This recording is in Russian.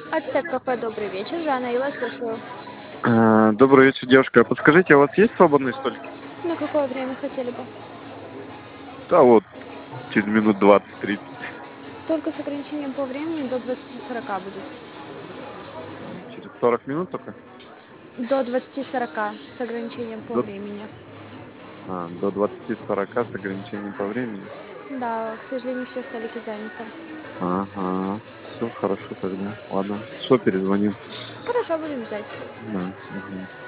Ацтек кафе, добрый вечер. Жанна, я вас слушаю. Добрый вечер, девушка. Подскажите, а у вас есть свободные столики? На какое время хотели бы? Да вот, через минут 20-30. Только с ограничением по времени до 20:40 будет. Через 40 минут только? До 20:40 с ограничением по До, времени. до 20-40 с ограничением по времени. Да, к сожалению, все столики заняты. Ага, все хорошо тогда. Ладно, что, перезвоним? Хорошо, будем ждать. Да. Мгм.